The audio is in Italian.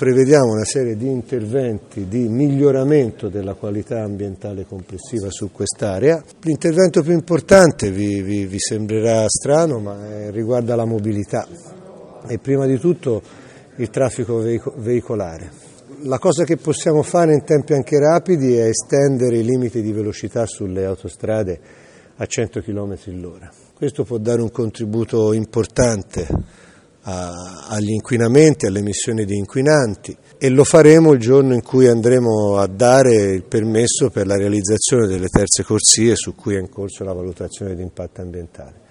prevediamo una serie di interventi di miglioramento della qualità ambientale complessiva su quest'area. L'intervento più importante vi sembrerà strano, ma riguarda la mobilità e prima di tutto il traffico veicolare. La cosa che possiamo fare in tempi anche rapidi è estendere i limiti di velocità sulle autostrade a 100 km/h. Questo può dare un contributo importante agli inquinamenti, alle emissioni di inquinanti, e lo faremo il giorno in cui andremo a dare il permesso per la realizzazione delle terze corsie su cui è in corso la valutazione di impatto ambientale.